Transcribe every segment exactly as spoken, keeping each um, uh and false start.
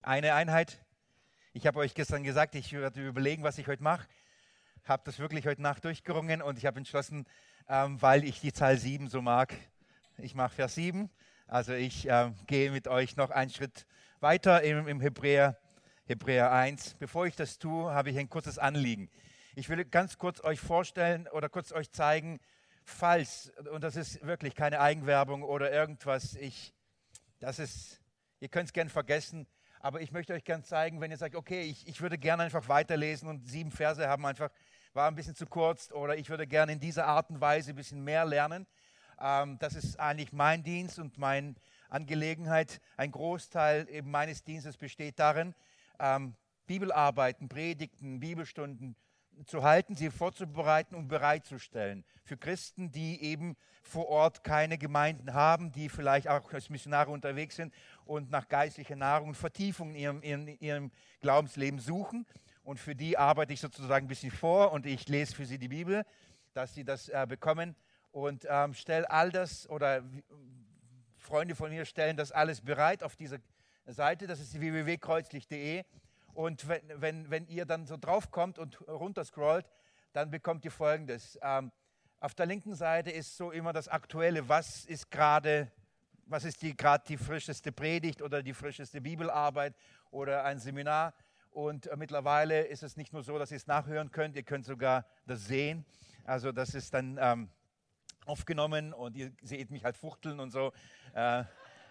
Eine Einheit. Ich habe euch gestern gesagt, ich werde überlegen, was ich heute mache. Habe das wirklich heute Nacht durchgerungen und ich habe entschlossen, ähm, weil ich die Zahl sieben so mag, ich mache Vers sieben. Also ich ähm, gehe mit euch noch einen Schritt weiter im, im Hebräer, Hebräer eins. Bevor ich das tue, habe ich ein kurzes Anliegen. Ich will ganz kurz euch vorstellen oder kurz euch zeigen, falls, und das ist wirklich keine Eigenwerbung oder irgendwas, ich, das ist, ihr könnt es gerne vergessen, aber ich möchte euch gerne zeigen, wenn ihr sagt, okay, ich, ich würde gerne einfach weiterlesen und sieben Verse haben einfach, war ein bisschen zu kurz oder ich würde gerne in dieser Art und Weise ein bisschen mehr lernen. Ähm, das ist eigentlich mein Dienst und meine Angelegenheit. Ein Großteil eben meines Dienstes besteht darin, ähm, Bibelarbeiten, Predigten, Bibelstunden zu halten, sie vorzubereiten und bereitzustellen für Christen, die eben vor Ort keine Gemeinden haben, die vielleicht auch als Missionare unterwegs sind und nach geistlicher Nahrung und Vertiefung in ihrem, in ihrem Glaubensleben suchen. Und für die arbeite ich sozusagen ein bisschen vor und ich lese für sie die Bibel, dass sie das äh, bekommen und ähm, stelle all das, oder Freunde von mir stellen das alles bereit auf dieser Seite, das ist w w w punkt kreuzlicht punkt de. Und wenn, wenn, wenn ihr dann so draufkommt und runterscrollt, dann bekommt ihr Folgendes. Ähm, auf der linken Seite ist so immer das Aktuelle, was ist gerade, was ist die gerade die frischeste Predigt oder die frischeste Bibelarbeit oder ein Seminar. Und äh, mittlerweile ist es nicht nur so, dass ihr es nachhören könnt, ihr könnt sogar das sehen. Also das ist dann ähm, aufgenommen und ihr seht mich halt fuchteln und so. Äh,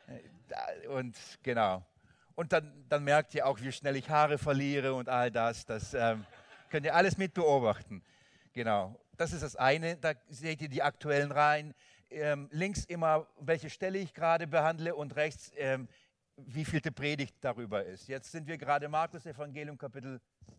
und genau. Und dann, dann merkt ihr auch, wie schnell ich Haare verliere und all das. Das ähm, könnt ihr alles mit beobachten. Genau, das ist das eine. Da seht ihr die aktuellen Reihen. Ähm, links immer, welche Stelle ich gerade behandle und rechts, ähm, wie vielte Predigt darüber ist. Jetzt sind wir gerade im Markus Evangelium Kapitel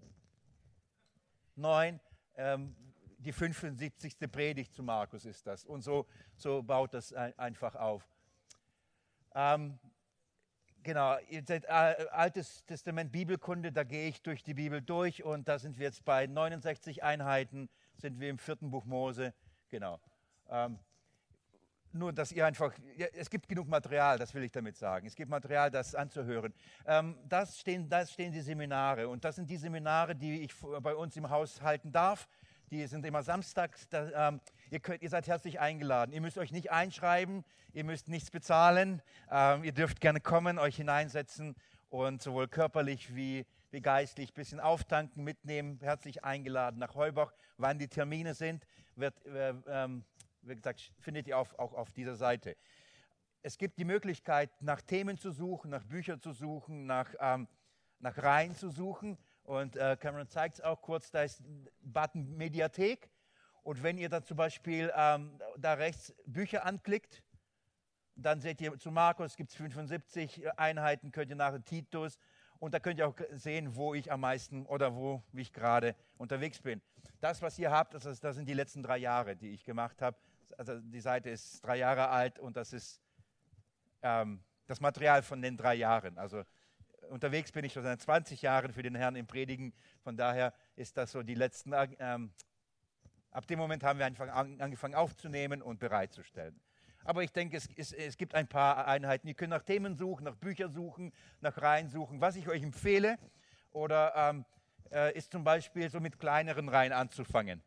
neun. Ähm, die fünfundsiebzigste Predigt zu Markus ist das. Und so, so baut das ein, einfach auf. Ähm, Genau, ihr seid äh, Altes Testament Bibelkunde, da gehe ich durch die Bibel durch und da sind wir jetzt bei neunundsechzig Einheiten, sind wir im vierten Buch Mose, genau. Ähm, nur, dass ihr einfach, ja, es gibt genug Material, das will ich damit sagen. Es gibt Material, das anzuhören. Ähm, das stehen, das stehen die Seminare und das sind die Seminare, die ich bei uns im Haus halten darf. Die sind immer samstags. Da, ähm, ihr, könnt, ihr seid herzlich eingeladen. Ihr müsst euch nicht einschreiben, ihr müsst nichts bezahlen. Ähm, ihr dürft gerne kommen, euch hineinsetzen und sowohl körperlich wie, wie geistlich ein bisschen auftanken, mitnehmen. Herzlich eingeladen nach Heubach. Wann die Termine sind, wird, äh, ähm, wie gesagt, findet ihr auf, auch auf dieser Seite. Es gibt die Möglichkeit, nach Themen zu suchen, nach Büchern zu suchen, nach, ähm, nach Reihen zu suchen. Und äh, Cameron zeigt es auch kurz, da ist ein Button Mediathek. Und wenn ihr da zum Beispiel ähm, da rechts Bücher anklickt, dann seht ihr zu Markus gibt es fünfundsiebzig Einheiten, könnt ihr nachher Titus. Und da könnt ihr auch sehen, wo ich am meisten oder wo wie ich gerade unterwegs bin. Das, was ihr habt, das, ist, das sind die letzten drei Jahre, die ich gemacht habe. Also die Seite ist drei Jahre alt und das ist ähm, das Material von den drei Jahren. Also unterwegs bin ich schon seit zwanzig Jahren für den Herrn im Predigen. Von daher ist das so die letzten, ähm, ab dem Moment haben wir einfach angefangen aufzunehmen und bereitzustellen. Aber ich denke, es, es, es gibt ein paar Einheiten. Ihr könnt nach Themen suchen, nach Büchern suchen, nach Reihen suchen. Was ich euch empfehle, oder ähm, äh, ist zum Beispiel so mit kleineren Reihen anzufangen.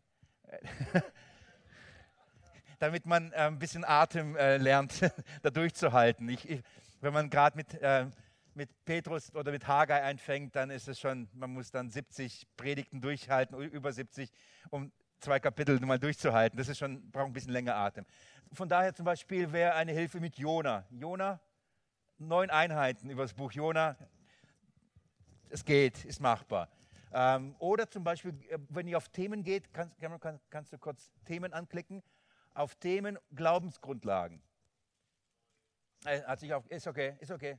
Damit man äh, ein bisschen Atem äh, lernt, da durchzuhalten. Ich, ich, wenn man gerade mit... Äh, mit Petrus oder mit Haggai einfängt, dann ist es schon, man muss dann siebzig Predigten durchhalten, über siebzig, um zwei Kapitel mal durchzuhalten. Das ist schon, braucht ein bisschen länger Atem. Von daher zum Beispiel wäre eine Hilfe mit Jona. Jona, neun Einheiten über das Buch Jona. Es geht, ist machbar. Ähm, oder zum Beispiel, wenn ihr auf Themen geht, kannst, kann, kannst du kurz Themen anklicken, auf Themen Glaubensgrundlagen. Äh, hat sich auf, ist okay, ist okay.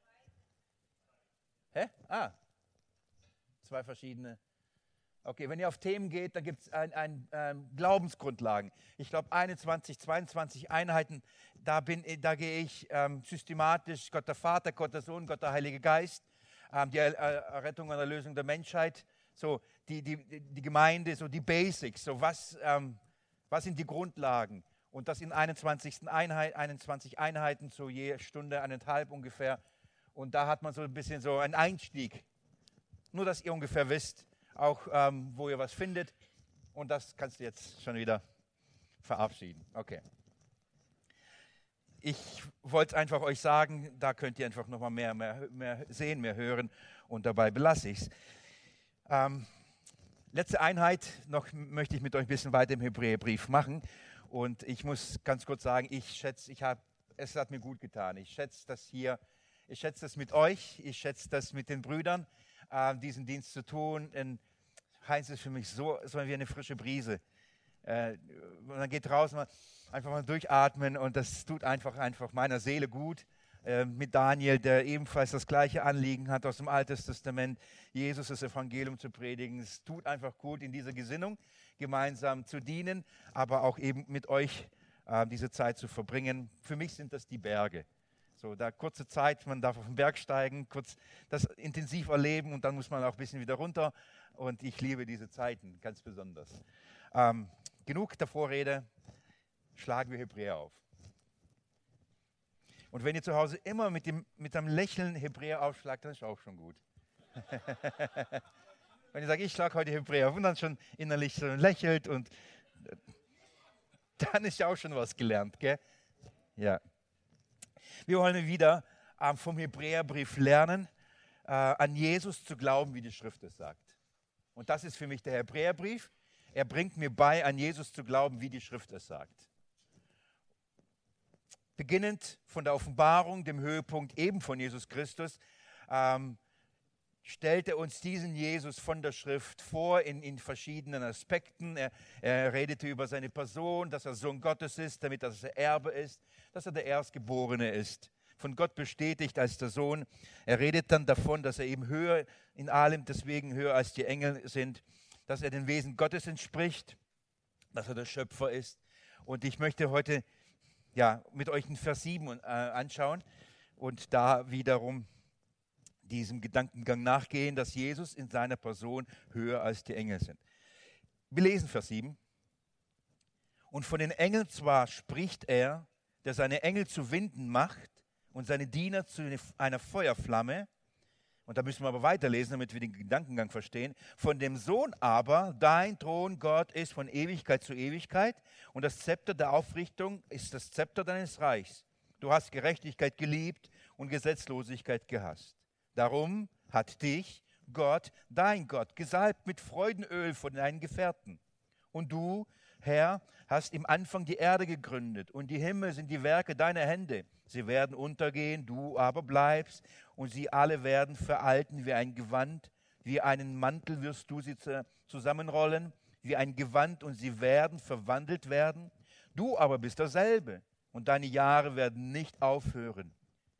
Hä? Ah, zwei verschiedene. Okay, wenn ihr auf Themen geht, dann gibt es ein, ein, ähm, Glaubensgrundlagen. Ich glaube einundzwanzig, zweiundzwanzig Einheiten, da, bin, da gehe ich ähm, systematisch, Gott der Vater, Gott der Sohn, Gott der Heilige Geist, ähm, die äh, Errettung und Erlösung der Menschheit, so die, die, die Gemeinde, so die Basics, so was, ähm, was sind die Grundlagen. Und das in einundzwanzig Einheiten, einundzwanzig Einheiten, so je Stunde, eineinhalb ungefähr. Und da hat man so ein bisschen so einen Einstieg. Nur, dass ihr ungefähr wisst, auch ähm, wo ihr was findet. Und das kannst du jetzt schon wieder verabschieden. Okay. Ich wollte es einfach euch sagen, da könnt ihr einfach nochmal mehr, mehr, mehr sehen, mehr hören und dabei belasse ich es. Ähm, letzte Einheit, noch möchte ich mit euch ein bisschen weiter im Hebräerbrief machen. Und ich muss ganz kurz sagen, ich schätze, ich habe, es hat mir gut getan. Ich schätze das hier, ich schätze das mit euch, ich schätze das mit den Brüdern, äh, diesen Dienst zu tun. Und Heinz ist für mich so, so wie eine frische Brise. Äh, man geht raus, man einfach mal durchatmen und das tut einfach, einfach meiner Seele gut. Äh, mit Daniel, der ebenfalls das gleiche Anliegen hat aus dem Alten Testament, Jesus das Evangelium zu predigen. Es tut einfach gut, in dieser Gesinnung gemeinsam zu dienen, aber auch eben mit euch äh, diese Zeit zu verbringen. Für mich sind das die Berge. So, da kurze Zeit, man darf auf den Berg steigen, kurz das intensiv erleben und dann muss man auch ein bisschen wieder runter. Und ich liebe diese Zeiten ganz besonders. Ähm, genug der Vorrede, schlagen wir Hebräer auf. Und wenn ihr zu Hause immer mit, dem, mit einem Lächeln Hebräer aufschlagt, dann ist auch schon gut. Wenn ihr sagt, ich schlage heute Hebräer auf und dann schon innerlich so lächelt und dann ist ja auch schon was gelernt, gell? Ja. Wir wollen wieder äh, vom Hebräerbrief lernen, äh, an Jesus zu glauben, wie die Schrift es sagt. Und das ist für mich der Hebräerbrief. Er bringt mir bei, an Jesus zu glauben, wie die Schrift es sagt. Beginnend von der Offenbarung, dem Höhepunkt eben von Jesus Christus, ähm, stellt er uns diesen Jesus von der Schrift vor in, in verschiedenen Aspekten. Er, er redete über seine Person, dass er Sohn Gottes ist, damit er Erbe ist, dass er der Erstgeborene ist, von Gott bestätigt als der Sohn. Er redet dann davon, dass er eben höher in allem, deswegen höher als die Engel sind, dass er dem Wesen Gottes entspricht, dass er der Schöpfer ist. Und ich möchte heute ja, mit euch in Vers sieben äh, anschauen und da wiederum diesem Gedankengang nachgehen, dass Jesus in seiner Person höher als die Engel sind. Wir lesen Vers sieben. Und von den Engeln zwar spricht er, der seine Engel zu Winden macht und seine Diener zu einer Feuerflamme. Und da müssen wir aber weiterlesen, damit wir den Gedankengang verstehen. Von dem Sohn aber, dein Thron, Gott, ist von Ewigkeit zu Ewigkeit und das Zepter der Aufrichtung ist das Zepter deines Reichs. Du hast Gerechtigkeit geliebt und Gesetzlosigkeit gehasst. Darum hat dich Gott, dein Gott, gesalbt mit Freudenöl von deinen Gefährten. Und du, Herr, hast im Anfang die Erde gegründet und die Himmel sind die Werke deiner Hände. Sie werden untergehen, du aber bleibst und sie alle werden veralten wie ein Gewand. Wie einen Mantel wirst du sie zusammenrollen, wie ein Gewand und sie werden verwandelt werden. Du aber bist derselbe und deine Jahre werden nicht aufhören.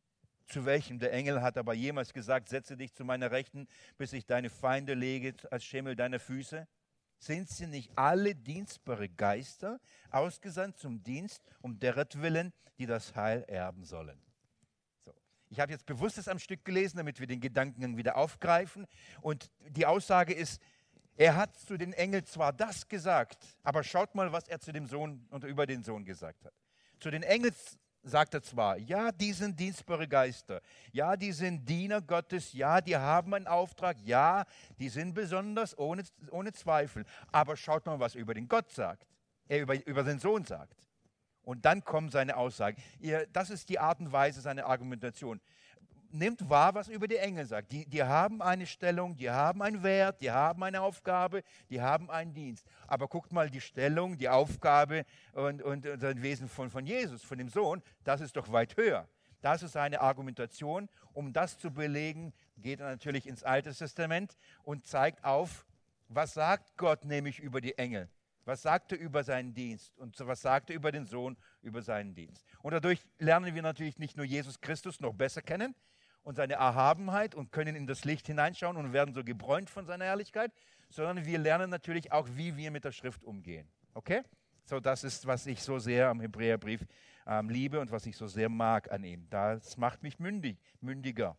Zu welchem der Engel hat aber jemals gesagt, setze dich zu meiner Rechten, bis ich deine Feinde lege als Schimmel deiner Füße? Sind sie nicht alle dienstbare Geister, ausgesandt zum Dienst, um deretwillen, die das Heil erben sollen? So. Ich habe jetzt bewusst das am Stück gelesen, damit wir den Gedanken wieder aufgreifen. Und die Aussage ist, er hat zu den Engeln zwar das gesagt, aber schaut mal, was er zu dem Sohn und über den Sohn gesagt hat. Zu den Engeln sagt er zwar, ja, die sind dienstbare Geister, ja, die sind Diener Gottes, ja, die haben einen Auftrag, ja, die sind besonders, ohne, ohne Zweifel. Aber schaut mal, was er über den Gott sagt, er über, über den Sohn sagt. Und dann kommen seine Aussagen. Ihr, das ist die Art und Weise seiner Argumentation. Nimmt wahr, was er über die Engel sagt. Die, die haben eine Stellung, die haben einen Wert, die haben eine Aufgabe, die haben einen Dienst. Aber guckt mal, die Stellung, die Aufgabe und, und, und das Wesen von, von Jesus, von dem Sohn, das ist doch weit höher. Das ist seine Argumentation. Um das zu belegen, geht er natürlich ins Alte Testament und zeigt auf, was sagt Gott nämlich über die Engel. Was sagt er über seinen Dienst und was sagt er über den Sohn, über seinen Dienst. Und dadurch lernen wir natürlich nicht nur Jesus Christus noch besser kennen, und seine Erhabenheit und können in das Licht hineinschauen und werden so gebräunt von seiner Herrlichkeit, sondern wir lernen natürlich auch, wie wir mit der Schrift umgehen. Okay? So, das ist, was ich so sehr am Hebräerbrief ähm, liebe und was ich so sehr mag an ihm. Das macht mich mündig, mündiger.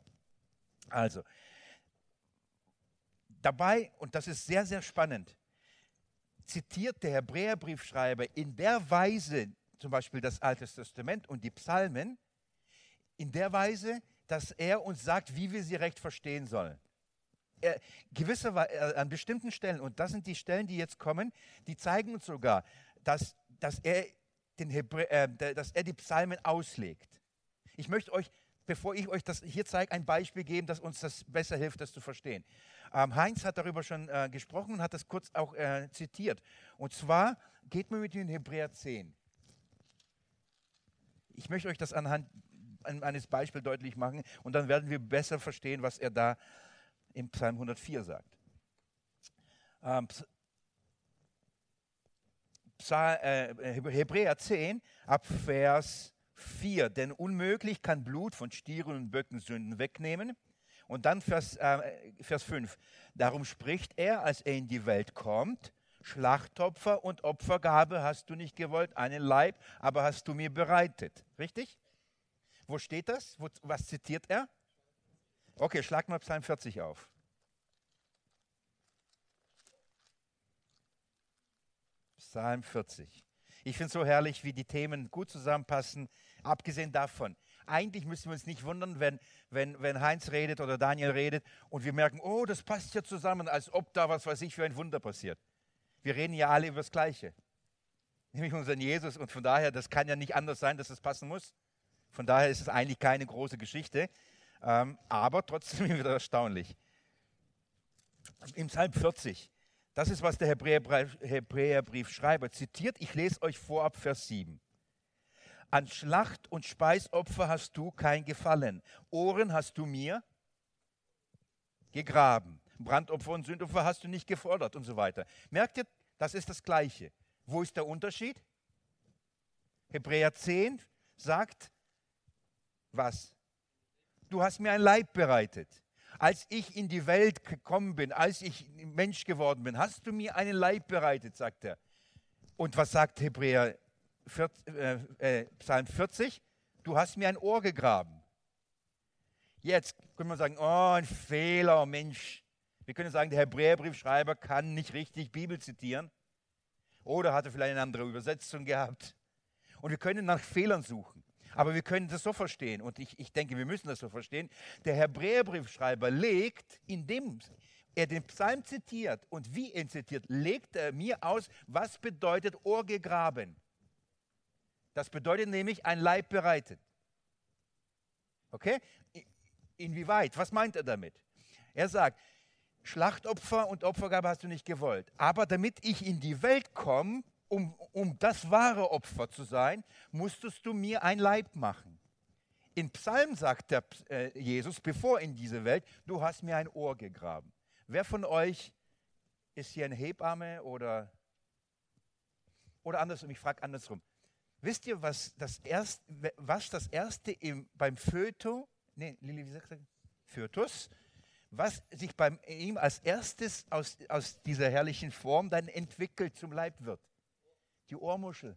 Also, dabei, und das ist sehr, sehr spannend, zitiert der Hebräerbriefschreiber in der Weise, zum Beispiel das Alte Testament und die Psalmen, in der Weise, dass er uns sagt, wie wir sie recht verstehen sollen. Er, gewisse, an bestimmten Stellen, und das sind die Stellen, die jetzt kommen, die zeigen uns sogar, dass, dass, er, den Hebrä äh, dass er die Psalmen auslegt. Ich möchte euch, bevor ich euch das hier zeige, ein Beispiel geben, das uns das besser hilft, das zu verstehen. Ähm, Heinz hat darüber schon äh, gesprochen und hat das kurz auch äh, zitiert. Und zwar geht man mit in Hebräer zehn. Ich möchte euch das anhand eines Beispiels deutlich machen und dann werden wir besser verstehen, was er da im Psalm hundertvier sagt. Ähm, Psalm, äh, Hebräer zehn, ab Vers vier. Denn unmöglich kann Blut von Stieren und Böcken Sünden wegnehmen. Und dann Vers, äh, Vers fünf. Darum spricht er, als er in die Welt kommt, Schlachtopfer und Opfergabe hast du nicht gewollt, einen Leib, aber hast du mir bereitet. Richtig? Wo steht das? Wo, was zitiert er? Okay, schlag mal Psalm vierzig auf. Psalm vierzig. Ich finde es so herrlich, wie die Themen gut zusammenpassen. Abgesehen davon, eigentlich müssen wir uns nicht wundern, wenn, wenn, wenn Heinz redet oder Daniel redet und wir merken, oh, das passt ja zusammen, als ob da was weiß ich für ein Wunder passiert. Wir reden ja alle über das Gleiche, nämlich unseren Jesus, und von daher, das kann ja nicht anders sein, dass es passen muss. Von daher ist es eigentlich keine große Geschichte, ähm, aber trotzdem wieder erstaunlich. Im Psalm vierzig, das ist, was der Hebräerbrief, Hebräerbriefschreiber zitiert. Ich lese euch vorab Vers sieben. An Schlacht- und Speisopfer hast du kein Gefallen. Ohren hast du mir gegraben. Brandopfer und Sündopfer hast du nicht gefordert und so weiter. Merkt ihr, das ist das Gleiche. Wo ist der Unterschied? Hebräer zehn sagt, was? Du hast mir ein Leib bereitet. Als ich in die Welt gekommen bin, als ich Mensch geworden bin, hast du mir einen Leib bereitet, sagt er. Und was sagt Hebräer vierzig, äh, äh, Psalm vierzig? Du hast mir ein Ohr gegraben. Jetzt können wir sagen, oh, ein Fehler, Mensch. Wir können sagen, der Hebräerbriefschreiber kann nicht richtig Bibel zitieren. Oder hatte vielleicht eine andere Übersetzung gehabt. Und wir können nach Fehlern suchen. Aber wir können das so verstehen, und ich, ich denke, wir müssen das so verstehen. Der Hebräerbriefschreiber legt, indem er den Psalm zitiert und wie er ihn zitiert, legt er mir aus, was bedeutet Ohr gegraben. Das bedeutet nämlich ein Leib bereitet. Okay? Inwieweit? Was meint er damit? Er sagt, Schlachtopfer und Opfergabe hast du nicht gewollt. Aber damit ich in die Welt komme, um, um das wahre Opfer zu sein, musstest du mir ein Leib machen. In Psalm sagt der, äh, Jesus, bevor in diese Welt, du hast mir ein Ohr gegraben. Wer von euch ist hier eine Hebamme oder, oder andersrum? Ich frage andersrum. Wisst ihr, was das erste, was das erste im, beim Föto, nee, Lili, wie sagst du? Fötus, was sich bei ihm als erstes aus, aus dieser herrlichen Form dann entwickelt zum Leib wird? Die Ohrmuschel.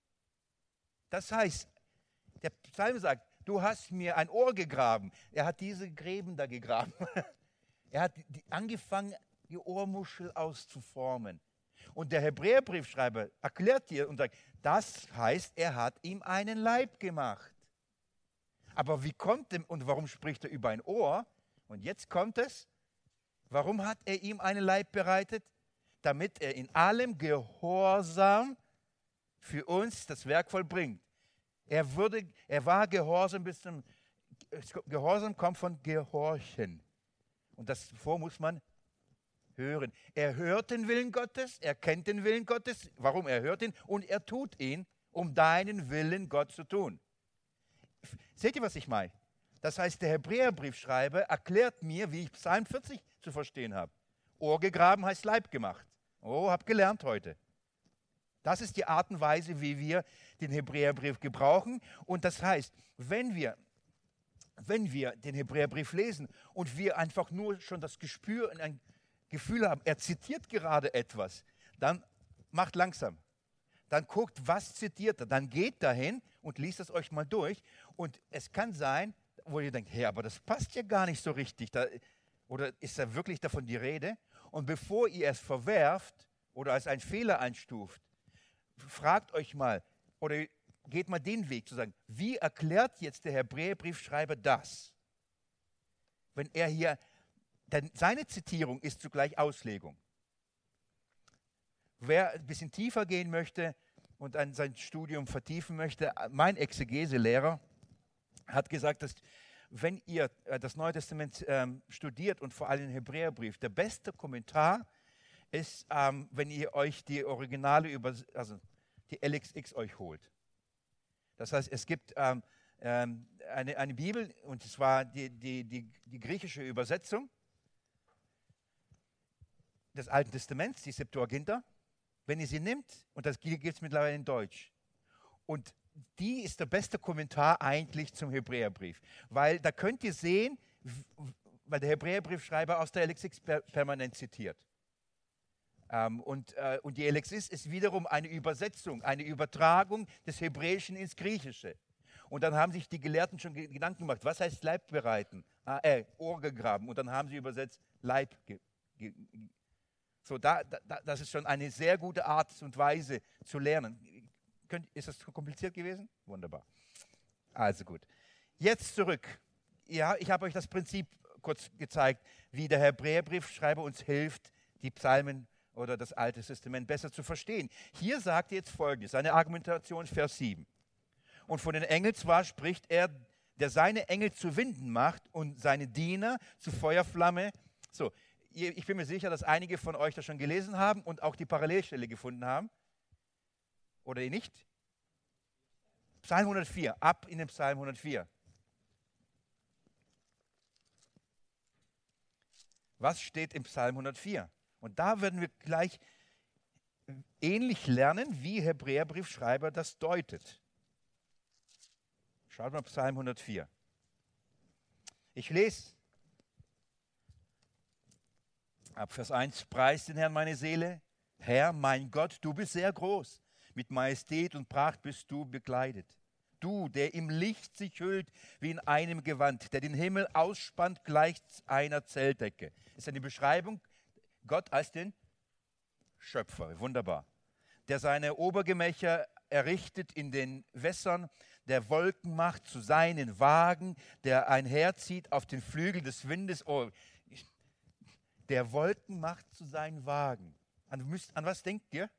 Das heißt, der Psalm sagt, du hast mir ein Ohr gegraben. Er hat diese Gräben da gegraben. Er hat die, angefangen, die Ohrmuschel auszuformen. Und der Hebräerbriefschreiber erklärt dir und sagt, das heißt, er hat ihm einen Leib gemacht. Aber wie kommt denn und warum spricht er über ein Ohr? Und jetzt kommt es, warum hat er ihm einen Leib bereitet? Damit er in allem Gehorsam für uns das Werk vollbringt. Er, würde, er war gehorsam bis zum, Gehorsam kommt von Gehorchen. Und das vor muss man hören. Er hört den Willen Gottes, er kennt den Willen Gottes. Warum? Er hört ihn und er tut ihn, um deinen Willen Gott zu tun. Seht ihr, was ich meine? Das heißt, der Hebräerbriefschreiber erklärt mir, wie ich Psalm vierzig zu verstehen habe. Ohr gegraben heißt Leib gemacht. Oh, hab gelernt heute. Das ist die Art und Weise, wie wir den Hebräerbrief gebrauchen. Und das heißt, wenn wir, wenn wir den Hebräerbrief lesen und wir einfach nur schon das Gespür, ein Gefühl haben, er zitiert gerade etwas, dann macht langsam. Dann guckt, was zitiert er. Dann geht dahin und liest es euch mal durch. Und es kann sein, wo ihr denkt, hey, aber das passt ja gar nicht so richtig. Da, oder ist da wirklich davon die Rede? Und bevor ihr es verwerft oder als einen Fehler einstuft, fragt euch mal oder geht mal den Weg zu sagen, wie erklärt jetzt der Hebräerbriefschreiber das? wenn er hier, denn seine Zitierung ist zugleich Auslegung. Wer ein bisschen tiefer gehen möchte und an sein Studium vertiefen möchte, mein Exegese-Lehrer hat gesagt, dass wenn ihr das Neue Testament ähm, studiert und vor allem den Hebräerbrief, der beste Kommentar ist, ähm, wenn ihr euch die originale, Übers- also die L X X euch holt. Das heißt, es gibt ähm, ähm, eine, eine Bibel, und zwar die, die, die, die griechische Übersetzung des Alten Testaments, die Septuaginta. Wenn ihr sie nimmt, und das gibt es mittlerweile in Deutsch, und die ist der beste Kommentar eigentlich zum Hebräerbrief, weil da könnt ihr sehen, weil der Hebräerbriefschreiber aus der L X X per permanent zitiert. Ähm, und, äh, und die L X X ist wiederum eine Übersetzung, eine Übertragung des Hebräischen ins Griechische. Und dann haben sich die Gelehrten schon Gedanken gemacht, was heißt Leib bereiten? Ah, äh, Ohr gegraben. Und dann haben sie übersetzt Leib. Ge ge so, da, da, das ist schon eine sehr gute Art und Weise zu lernen. Könnt, ist das zu kompliziert gewesen? Wunderbar. Also gut. Jetzt zurück. Ja, ich habe euch das Prinzip kurz gezeigt, wie der Hebräerbriefschreiber uns hilft, die Psalmen oder das Alte Testament besser zu verstehen. Hier sagt er jetzt Folgendes, seine Argumentation, Vers sieben. Und von den Engeln zwar spricht er, der seine Engel zu Winden macht und seine Diener zu Feuerflamme. So, ich bin mir sicher, dass einige von euch das schon gelesen haben und auch die Parallelstelle gefunden haben. Oder nicht? Psalm hundertvier, ab in den Psalm hundertvier. Was steht im Psalm hundertvier? Und da werden wir gleich ähnlich lernen, wie Hebräerbriefschreiber das deutet. Schaut mal Psalm hundertvier. Ich lese ab Vers eins. Preist den Herrn meine Seele. Herr, mein Gott, du bist sehr groß. Mit Majestät und Pracht bist du bekleidet. Du, der im Licht sich hüllt wie in einem Gewand, der den Himmel ausspannt gleich einer Zeltdecke. Das ist eine Beschreibung Gott als den Schöpfer. Wunderbar. Der seine Obergemächer errichtet in den Wässern, der Wolken macht zu seinen Wagen, der einherzieht auf den Flügeln des Windes. Oh, der Wolken macht zu seinen Wagen. An, an was denkt ihr?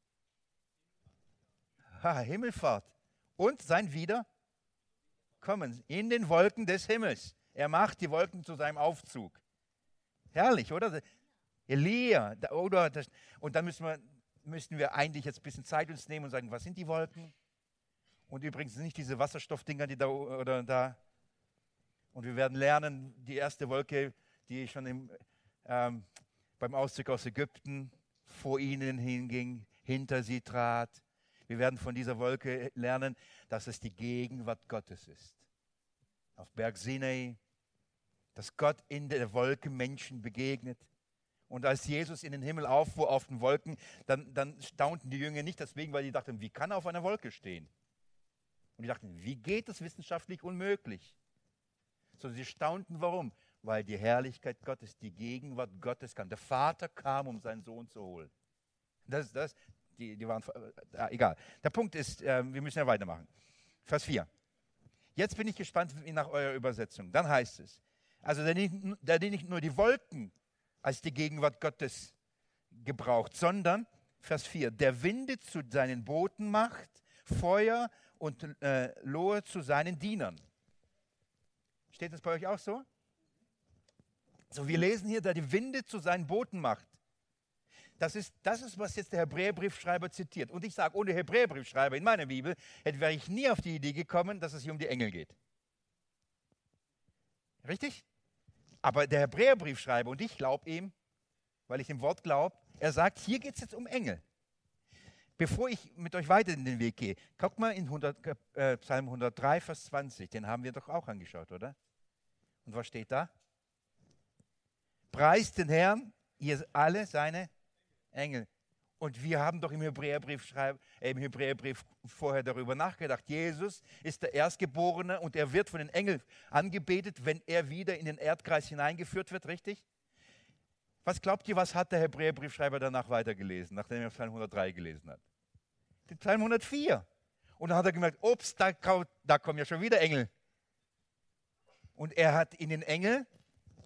Ha, Himmelfahrt. Und sein Wiederkommen in den Wolken des Himmels. Er macht die Wolken zu seinem Aufzug. Herrlich, oder? Elia. Oder das, und dann müssen wir, müssten wir eigentlich jetzt ein bisschen Zeit uns nehmen und sagen, was sind die Wolken? Und übrigens nicht diese Wasserstoffdinger, die da oder da. Und wir werden lernen, die erste Wolke, die schon im, ähm, beim Auszug aus Ägypten vor ihnen hinging, hinter sie trat. Wir werden von dieser Wolke lernen, dass es die Gegenwart Gottes ist. Auf Berg Sinai, dass Gott in der Wolke Menschen begegnet. Und als Jesus in den Himmel auffuhr auf den Wolken, dann, dann staunten die Jünger nicht deswegen, weil die dachten, wie kann er auf einer Wolke stehen? Und die dachten, wie geht das wissenschaftlich unmöglich? Sondern sie staunten, warum? Weil die Herrlichkeit Gottes, die Gegenwart Gottes kam. Der Vater kam, um seinen Sohn zu holen. Das, das, die, die waren, äh, egal. Der Punkt ist, äh, wir müssen ja weitermachen. Vers vier. Jetzt bin ich gespannt nach eurer Übersetzung. Dann heißt es, also der nicht, der nicht nur die Wolken als die Gegenwart Gottes gebraucht, sondern, Vers vier, der Winde zu seinen Booten macht, Feuer und äh, Lohe zu seinen Dienern. Steht das bei euch auch so? So, wir lesen hier, der die Winde zu seinen Booten macht. Das ist, das ist, was jetzt der Hebräerbriefschreiber zitiert. Und ich sage, ohne Hebräerbriefschreiber in meiner Bibel wäre ich nie auf die Idee gekommen, dass es hier um die Engel geht. Richtig? Aber der Hebräerbriefschreiber, und ich glaube ihm, weil ich dem Wort glaube, er sagt, hier geht es jetzt um Engel. Bevor ich mit euch weiter in den Weg gehe, guckt mal in hundert, äh, Psalm hundertdrei, Vers zwanzig, den haben wir doch auch angeschaut, oder? Und was steht da? Preist den Herrn, ihr alle seine Engel. Und wir haben doch im Hebräerbrief, äh, im Hebräerbrief vorher darüber nachgedacht. Jesus ist der Erstgeborene und er wird von den Engeln angebetet, wenn er wieder in den Erdkreis hineingeführt wird, richtig? Was glaubt ihr, was hat der Hebräerbriefschreiber danach weitergelesen, nachdem er Psalm hundertdrei gelesen hat? Den Psalm hundertvier. Und dann hat er gemerkt, ups, da, da kommen ja schon wieder Engel. Und er hat in den Engel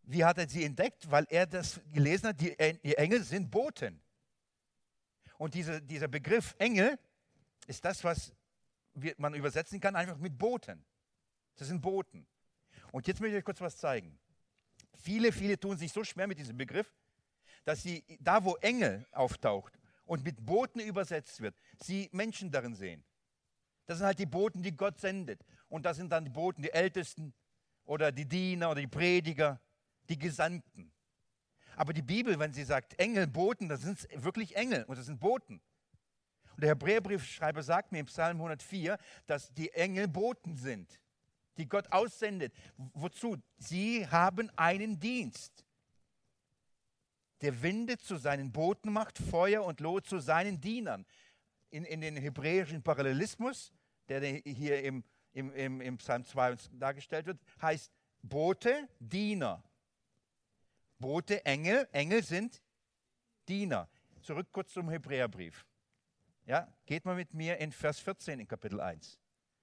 Wie hat er sie entdeckt? Weil er das gelesen hat, die, die Engel sind Boten. Und diese, dieser Begriff Engel ist das, was wir, man übersetzen kann, einfach mit Boten. Das sind Boten. Und jetzt möchte ich euch kurz was zeigen. Viele, viele tun sich so schwer mit diesem Begriff, dass sie da, wo Engel auftaucht und mit Boten übersetzt wird, sie Menschen darin sehen. Das sind halt die Boten, die Gott sendet. Und das sind dann die Boten, die Ältesten oder die Diener oder die Prediger, die Gesandten. Aber die Bibel, wenn sie sagt Engel, Boten, das sind wirklich Engel und das sind Boten. Und der Hebräerbriefschreiber sagt mir im Psalm hundertvier, dass die Engel Boten sind, die Gott aussendet. Wozu? Sie haben einen Dienst. Der Winde zu seinen Boten macht, Feuer und Lot zu seinen Dienern. In, in den hebräischen Parallelismus, der hier im, im, im, im Psalm zwei dargestellt wird, heißt Bote, Diener. Bote, Engel, Engel sind Diener. Zurück kurz zum Hebräerbrief. Ja, geht mal mit mir in Vers vierzehn in Kapitel eins.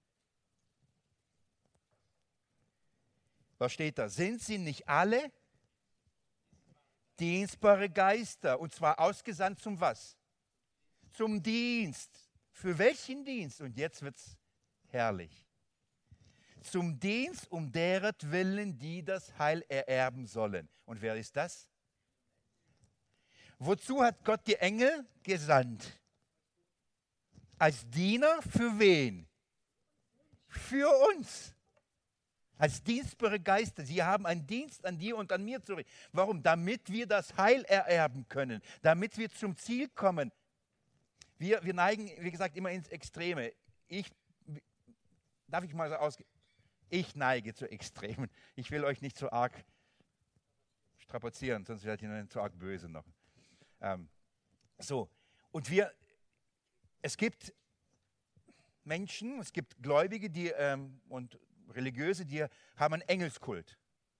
Was steht da? Sind sie nicht alle dienstbare Geister? Und zwar ausgesandt zum was? Zum Dienst. Für welchen Dienst? Und jetzt wird es herrlich. Zum Dienst, um deretwillen, die das Heil ererben sollen. Und wer ist das? Wozu hat Gott die Engel gesandt? Als Diener für wen? Für uns. Als dienstbare Geister. Sie haben einen Dienst an dir und an mir zu richten. Warum? Damit wir das Heil ererben können. Damit wir zum Ziel kommen. Wir, wir neigen, wie gesagt, immer ins Extreme. Ich, darf ich mal so ausgehen? Ich neige zu Extremen. Ich will euch nicht so arg strapazieren, sonst werdet ihr zu arg böse noch. Ähm, so, und wir, es gibt Menschen, es gibt Gläubige die, ähm, und Religiöse, die haben einen Engelskult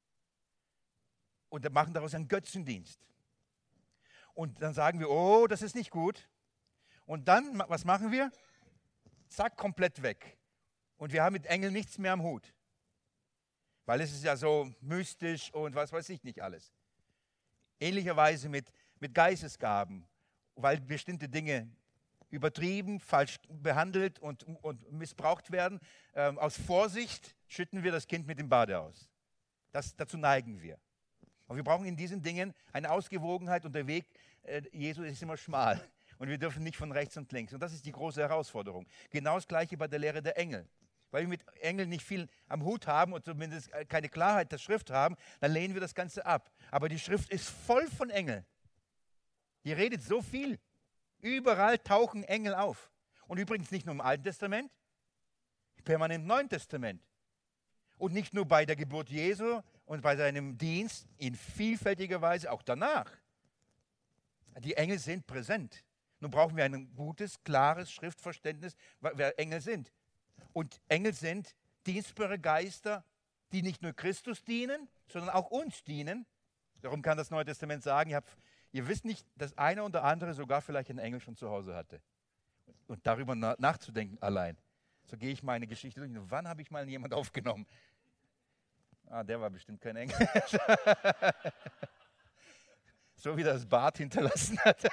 und machen daraus einen Götzendienst. Und dann sagen wir, oh, das ist nicht gut. Und dann, was machen wir? Zack, komplett weg. Und wir haben mit Engeln nichts mehr am Hut. Weil es ist ja so mystisch und was weiß ich nicht alles. Ähnlicherweise mit, mit Geistesgaben, weil bestimmte Dinge übertrieben, falsch behandelt und, und missbraucht werden. Ähm, aus Vorsicht schütten wir das Kind mit dem Bade aus. Das, dazu neigen wir. Und wir brauchen in diesen Dingen eine Ausgewogenheit und der Weg äh, Jesu ist immer schmal. Und wir dürfen nicht von rechts und links. Und das ist die große Herausforderung. Genau das Gleiche bei der Lehre der Engel. Weil wir mit Engeln nicht viel am Hut haben und zumindest keine Klarheit der Schrift haben, dann lehnen wir das Ganze ab. Aber die Schrift ist voll von Engeln. Die redet so viel. Überall tauchen Engel auf. Und übrigens nicht nur im Alten Testament, permanent im Neuen Testament. Und nicht nur bei der Geburt Jesu und bei seinem Dienst, in vielfältiger Weise auch danach. Die Engel sind präsent. Nun brauchen wir ein gutes, klares Schriftverständnis, wer Engel sind. Und Engel sind dienstbare Geister, die nicht nur Christus dienen, sondern auch uns dienen. Darum kann das Neue Testament sagen, ihr, habt, ihr wisst nicht, dass einer oder andere sogar vielleicht einen Engel schon zu Hause hatte. Und darüber na- nachzudenken allein. So gehe ich meine Geschichte durch. Wann habe ich mal jemanden aufgenommen? Ah, der war bestimmt kein Engel. So wie das Bart hinterlassen hat.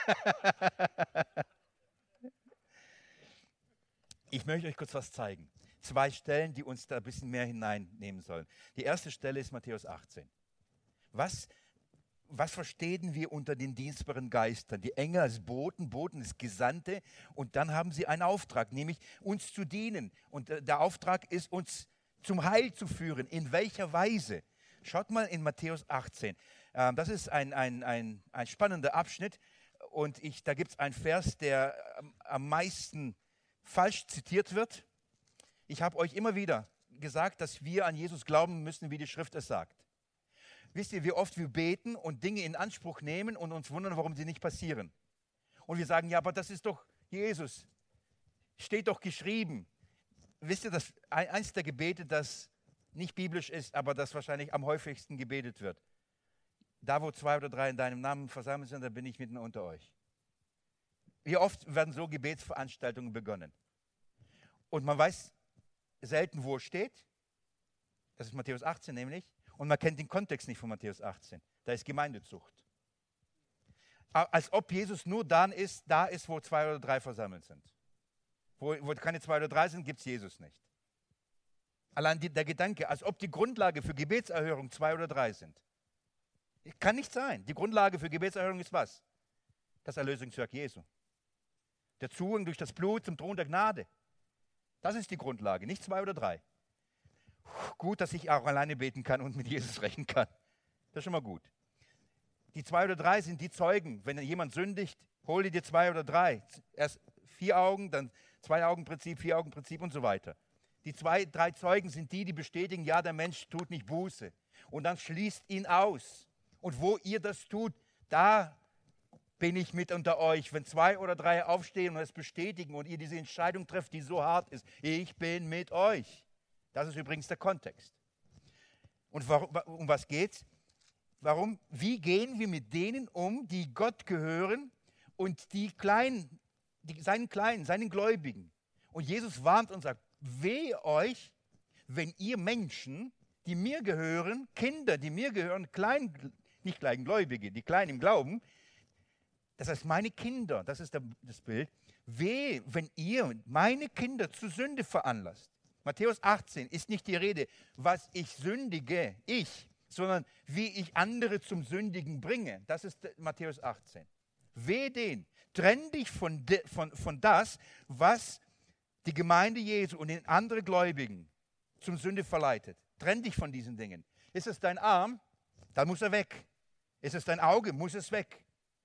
Ich möchte euch kurz was zeigen. Zwei Stellen, die uns da ein bisschen mehr hineinnehmen sollen. Die erste Stelle ist Matthäus achtzehn. Was, was verstehen wir unter den dienstbaren Geistern? Die Engel als Boten, Boten ist Gesandte und dann haben sie einen Auftrag, nämlich uns zu dienen. Und der Auftrag ist, uns zum Heil zu führen. In welcher Weise? Schaut mal in Matthäus achtzehn. Das ist ein, ein, ein, ein spannender Abschnitt und ich, da gibt es einen Vers, der am meisten falsch zitiert wird. Ich habe euch immer wieder gesagt, dass wir an Jesus glauben müssen, wie die Schrift es sagt. Wisst ihr, wie oft wir beten und Dinge in Anspruch nehmen und uns wundern, warum sie nicht passieren? Und wir sagen, ja, aber das ist doch Jesus. Steht doch geschrieben. Wisst ihr, dass eins der Gebete, das nicht biblisch ist, aber das wahrscheinlich am häufigsten gebetet wird? Da, wo zwei oder drei in deinem Namen versammelt sind, da bin ich mitten unter euch. Wie oft werden so Gebetsveranstaltungen begonnen? Und man weiß selten, wo es steht. Das ist Matthäus achtzehn nämlich. Und man kennt den Kontext nicht von Matthäus achtzehn. Da ist Gemeindezucht. Als ob Jesus nur dann ist, da ist, wo zwei oder drei versammelt sind. Wo, wo keine zwei oder drei sind, gibt es Jesus nicht. Allein die, der Gedanke, als ob die Grundlage für Gebetserhörung zwei oder drei sind. Kann nicht sein. Die Grundlage für Gebetserhörung ist was? Das Erlösungswerk Jesu. Der Zugang durch das Blut zum Thron der Gnade. Das ist die Grundlage, nicht zwei oder drei. Gut, dass ich auch alleine beten kann und mit Jesus rechnen kann. Das ist schon mal gut. Die zwei oder drei sind die Zeugen. Wenn jemand sündigt, hol dir zwei oder drei. Erst vier Augen, dann zwei Augen-Prinzip, vier Augen-Prinzip und so weiter. Die zwei, drei Zeugen sind die, die bestätigen, ja, der Mensch tut nicht Buße. Und dann schließt ihn aus. Und wo ihr das tut, da bin ich mit unter euch. Wenn zwei oder drei aufstehen und es bestätigen und ihr diese Entscheidung trefft, die so hart ist, ich bin mit euch. Das ist übrigens der Kontext. Und warum, um was geht's? Warum? Wie gehen wir mit denen um, die Gott gehören und die Kleinen, die, seinen Kleinen, seinen Gläubigen? Und Jesus warnt und sagt, wehe euch, wenn ihr Menschen, die mir gehören, Kinder, die mir gehören, klein, nicht Kleingläubige, die klein im Glauben, das heißt meine Kinder, das ist das Bild, wehe, wenn ihr meine Kinder zur Sünde veranlasst. Matthäus achtzehn ist nicht die Rede, was ich sündige, ich, sondern wie ich andere zum Sündigen bringe. Das ist Matthäus achtzehn. Wehe den, trenn dich von, de, von, von das, was die Gemeinde Jesu und den anderen Gläubigen zum Sünde verleitet. Trenn dich von diesen Dingen. Ist es dein Arm, dann muss er weg. Ist es dein Auge, muss es weg.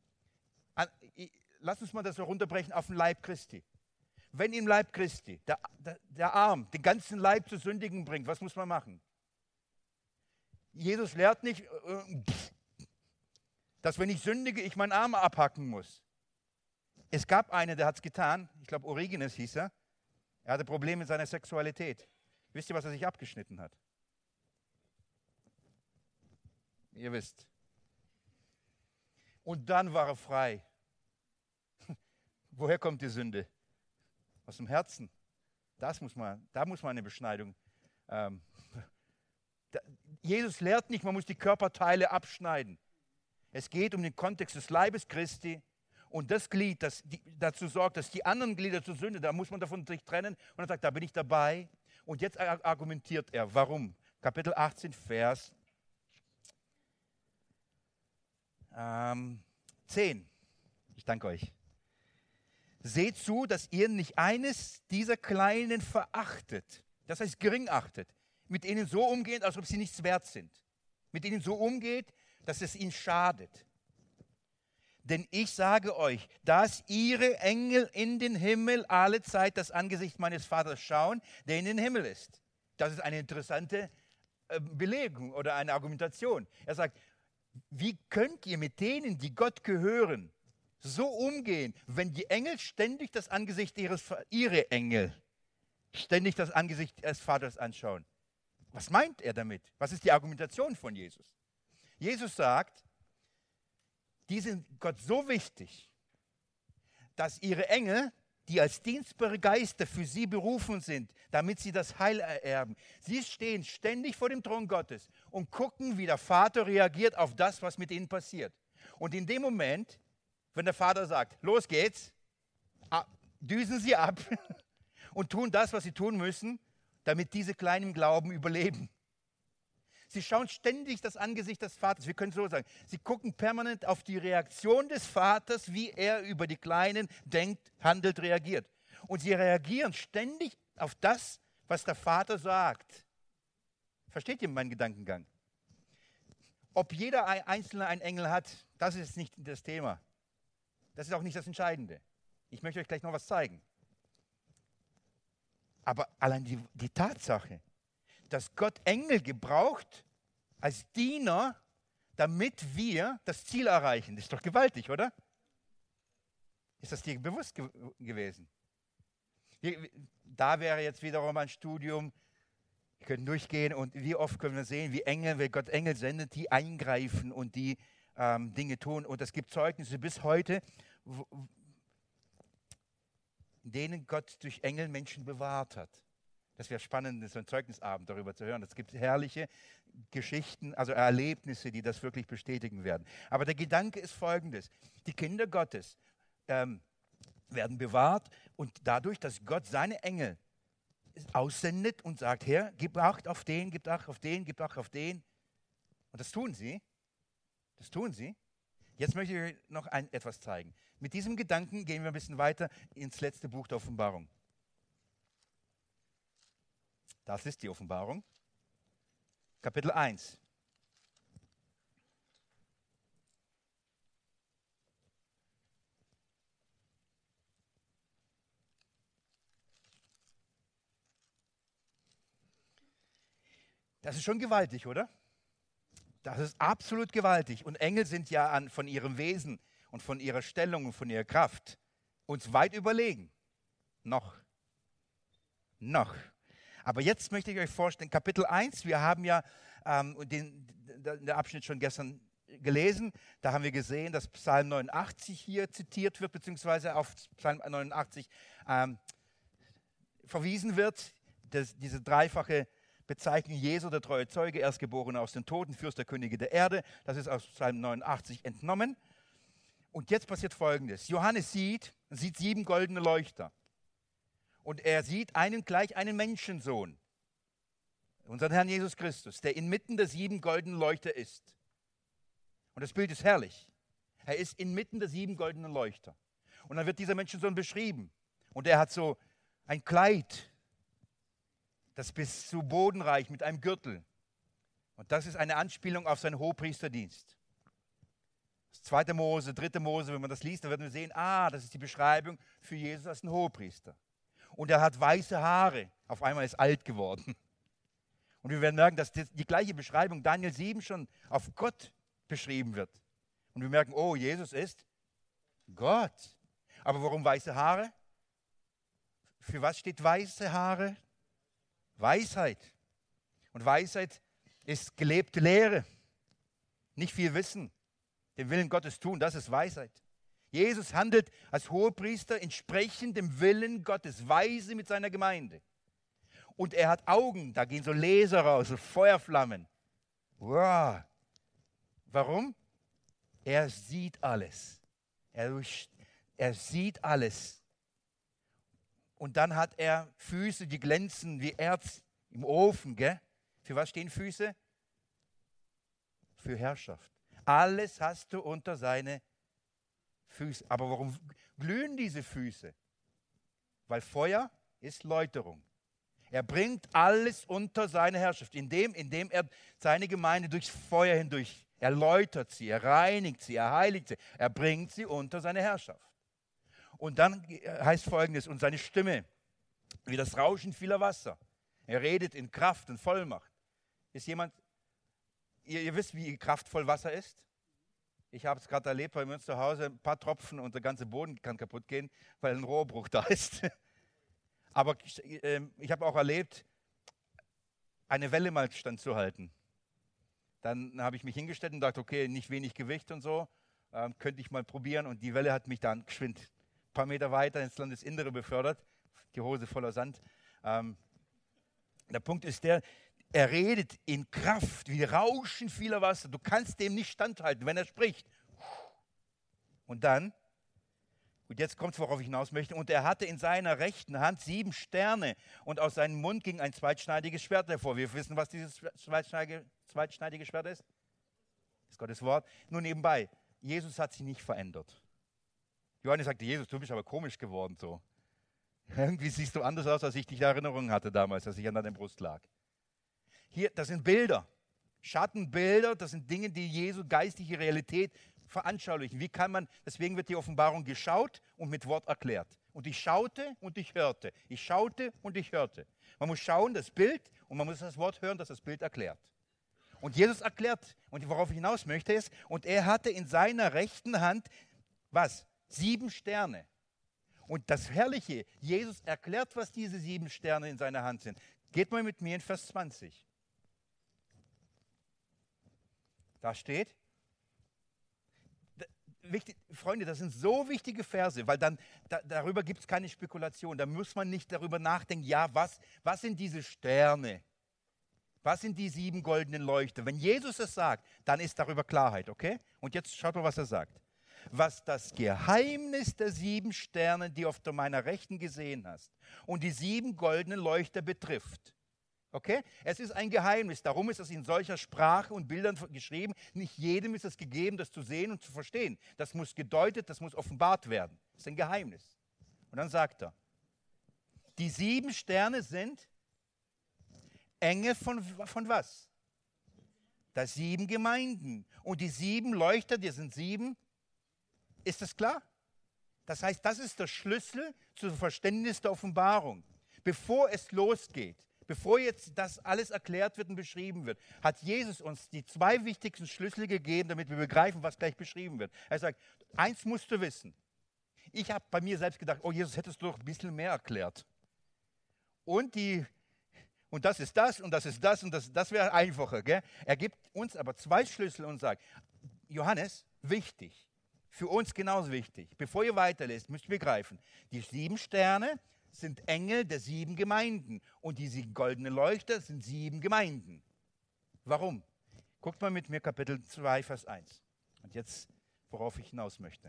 Lass uns mal das so runterbrechen auf den Leib Christi. Wenn im Leib Christi der, der, der Arm den ganzen Leib zu Sündigen bringt, was muss man machen? Jesus lehrt nicht, dass wenn ich sündige, ich meinen Arm abhacken muss. Es gab einen, der hat es getan, ich glaube Origenes hieß er, er hatte Probleme mit seiner Sexualität. Wisst ihr, was er sich abgeschnitten hat? Ihr wisst. Und dann war er frei. Woher kommt die Sünde? Aus dem Herzen. Das muss man, da muss man eine Beschneidung. Ähm, da, Jesus lehrt nicht, man muss die Körperteile abschneiden. Es geht um den Kontext des Leibes Christi und das Glied, das die, dazu sorgt, dass die anderen Glieder zur Sünde, da muss man davon sich trennen. Und er sagt, da bin ich dabei. Und jetzt argumentiert er, warum? Kapitel achtzehn, Vers ähm, zehn. Ich danke euch. Seht zu, dass ihr nicht eines dieser Kleinen verachtet, das heißt gering achtet, mit ihnen so umgeht, als ob sie nichts wert sind. Mit ihnen so umgeht, dass es ihnen schadet. Denn ich sage euch, dass ihre Engel in den Himmel alle Zeit das Angesicht meines Vaters schauen, der in den Himmel ist. Das ist eine interessante Belegung oder eine Argumentation. Er sagt, wie könnt ihr mit denen, die Gott gehören, so umgehen, wenn die Engel ständig das Angesicht ihres, ihre Engel, ständig das Angesicht des Vaters anschauen? Was meint er damit? Was ist die Argumentation von Jesus? Jesus sagt, die sind Gott so wichtig, dass ihre Engel, die als dienstbare Geister für sie berufen sind, damit sie das Heil ererben, sie stehen ständig vor dem Thron Gottes und gucken, wie der Vater reagiert auf das, was mit ihnen passiert. Und in dem Moment, wenn der Vater sagt, los geht's, düsen sie ab und tun das, was sie tun müssen, damit diese Kleinen im Glauben überleben. Sie schauen ständig das Angesicht des Vaters. Wir können so sagen, sie gucken permanent auf die Reaktion des Vaters, wie er über die Kleinen denkt, handelt, reagiert. Und sie reagieren ständig auf das, was der Vater sagt. Versteht ihr meinen Gedankengang? Ob jeder Einzelne einen Engel hat, das ist nicht das Thema. Das ist auch nicht das Entscheidende. Ich möchte euch gleich noch was zeigen. Aber allein die, die Tatsache, dass Gott Engel gebraucht als Diener, damit wir das Ziel erreichen, das ist doch gewaltig, oder? Ist das dir bewusst ge- gewesen? Da wäre jetzt wiederum ein Studium, wir können durchgehen und wie oft können wir sehen, wie Engel, wenn Gott Engel sendet, die eingreifen und die ähm, Dinge tun. Und es gibt Zeugnisse bis heute, wo, in denen Gott durch Engel Menschen bewahrt hat. Das wäre spannend, so ein Zeugnisabend darüber zu hören. Es gibt herrliche Geschichten, also Erlebnisse, die das wirklich bestätigen werden. Aber der Gedanke ist folgendes. Die Kinder Gottes ähm, werden bewahrt und dadurch, dass Gott seine Engel aussendet und sagt, Herr, gib Acht auf den, gib Acht auf den, gib Acht auf den. Und das tun sie. Das tun sie. Jetzt möchte ich euch noch ein, etwas zeigen. Mit diesem Gedanken gehen wir ein bisschen weiter ins letzte Buch der Offenbarung. Das ist die Offenbarung. Kapitel eins. Das ist schon gewaltig, oder? Das ist absolut gewaltig. Und Engel sind ja an, von ihrem Wesen und von ihrer Stellung und von ihrer Kraft uns weit überlegen. Noch. Noch. Aber jetzt möchte ich euch vorstellen, Kapitel eins, wir haben ja ähm, den, den Abschnitt schon gestern gelesen, da haben wir gesehen, dass Psalm neunundachtzig hier zitiert wird, beziehungsweise auf Psalm neunundachtzig ähm, verwiesen wird, dass diese dreifache Bezeichnung Jesu, der treue Zeuge, Erstgeborener aus den Toten, Fürst der Könige der Erde, das ist aus Psalm neunundachtzig entnommen. Und jetzt passiert Folgendes, Johannes sieht, sieht sieben goldene Leuchter. Und er sieht einen gleich einen Menschensohn, unseren Herrn Jesus Christus, der inmitten der sieben goldenen Leuchter ist. Und das Bild ist herrlich. Er ist inmitten der sieben goldenen Leuchter. Und dann wird dieser Menschensohn beschrieben. Und er hat so ein Kleid, das bis zu Boden reicht, mit einem Gürtel. Und das ist eine Anspielung auf seinen Hohepriesterdienst. Das zweite Mose, dritte Mose, wenn man das liest, dann werden wir sehen, ah, das ist die Beschreibung für Jesus als ein Hohepriester. Und er hat weiße Haare. Auf einmal ist alt geworden. Und wir werden merken, dass die gleiche Beschreibung Daniel sieben schon auf Gott beschrieben wird. Und wir merken, oh, Jesus ist Gott. Aber warum weiße Haare? Für was steht weiße Haare? Weisheit. Und Weisheit ist gelebte Lehre. Nicht viel Wissen. Den Willen Gottes tun, das ist Weisheit. Jesus handelt als Hohepriester entsprechend dem Willen Gottes, weise mit seiner Gemeinde. Und er hat Augen, da gehen so Laser raus, so Feuerflammen. Wow. Warum? Er sieht alles. Er, durch, er sieht alles. Und dann hat er Füße, die glänzen wie Erz im Ofen. Gell? Für was stehen Füße? Für Herrschaft. Alles hast du unter seine Füße. Aber warum glühen diese Füße? Weil Feuer ist Läuterung. Er bringt alles unter seine Herrschaft, indem, indem er seine Gemeinde durchs Feuer hindurch erläutert sie, er reinigt sie, er heiligt sie, er bringt sie unter seine Herrschaft. Und dann heißt Folgendes, und seine Stimme wie das Rauschen vieler Wasser. Er redet in Kraft und Vollmacht. Ist jemand, ihr, ihr wisst, wie kraftvoll Wasser ist? Ich habe es gerade erlebt bei mir zu Hause, ein paar Tropfen und der ganze Boden kann kaputt gehen, weil ein Rohrbruch da ist. Aber ich, äh, ich habe auch erlebt, eine Welle mal standzuhalten. Dann habe ich mich hingestellt und dachte, okay, nicht wenig Gewicht und so, äh, könnte ich mal probieren. Und die Welle hat mich dann geschwind ein paar Meter weiter ins Landesinnere befördert, die Hose voller Sand. Ähm, der Punkt ist der, er redet in Kraft, wie Rauschen vieler Wasser. Du kannst dem nicht standhalten, wenn er spricht. Und dann, und jetzt kommt es, worauf ich hinaus möchte, und er hatte in seiner rechten Hand sieben Sterne und aus seinem Mund ging ein zweitschneidiges Schwert hervor. Wir wissen, was dieses zweitschneidige, zweitschneidige Schwert ist. Das ist Gottes Wort. Nur nebenbei, Jesus hat sich nicht verändert. Johannes sagte, Jesus, du bist aber komisch geworden so. Irgendwie siehst du anders aus, als ich dich in Erinnerung hatte damals, als ich an deiner Brust lag. Hier, das sind Bilder, Schattenbilder, das sind Dinge, die Jesu geistige Realität veranschaulichen. Wie kann man, deswegen wird die Offenbarung geschaut und mit Wort erklärt. Und ich schaute und ich hörte. Ich schaute und ich hörte. Man muss schauen, das Bild, und man muss das Wort hören, das das Bild erklärt. Und Jesus erklärt, und worauf ich hinaus möchte ist, und er hatte in seiner rechten Hand, was? Sieben Sterne. Und das Herrliche, Jesus erklärt, was diese sieben Sterne in seiner Hand sind. Geht mal mit mir in Vers zwanzig. Da steht, wichtig, Freunde, das sind so wichtige Verse, weil dann da, darüber gibt es keine Spekulation. Da muss man nicht darüber nachdenken, ja, was, was sind diese Sterne? Was sind die sieben goldenen Leuchter? Wenn Jesus es sagt, dann ist darüber Klarheit, okay? Und jetzt schaut mal, was er sagt. Was das Geheimnis der sieben Sterne, die auf meiner Rechten gesehen hast, und die sieben goldenen Leuchter betrifft. Okay? Es ist ein Geheimnis, darum ist es in solcher Sprache und Bildern geschrieben. Nicht jedem ist es gegeben, das zu sehen und zu verstehen. Das muss gedeutet, das muss offenbart werden. Das ist ein Geheimnis. Und dann sagt er, die sieben Sterne sind Engel von, von was? Das sieben Gemeinden. Und die sieben Leuchter, die sind sieben. Ist das klar? Das heißt, das ist der Schlüssel zum Verständnis der Offenbarung. Bevor es losgeht, bevor jetzt das alles erklärt wird und beschrieben wird, hat Jesus uns die zwei wichtigsten Schlüssel gegeben, damit wir begreifen, was gleich beschrieben wird. Er sagt, eins musst du wissen. Ich habe bei mir selbst gedacht, oh Jesus, hättest du doch ein bisschen mehr erklärt. Und die Und das ist das und das ist das und das, das wäre einfacher. Gell? Er gibt uns aber zwei Schlüssel und sagt, Johannes, wichtig, für uns genauso wichtig. Bevor ihr weiterlest, müsst ihr begreifen, die sieben Sterne sind Engel der sieben Gemeinden und die sieben goldenen Leuchter sind sieben Gemeinden. Warum? Guckt mal mit mir Kapitel zwei, Vers eins. Und jetzt, worauf ich hinaus möchte.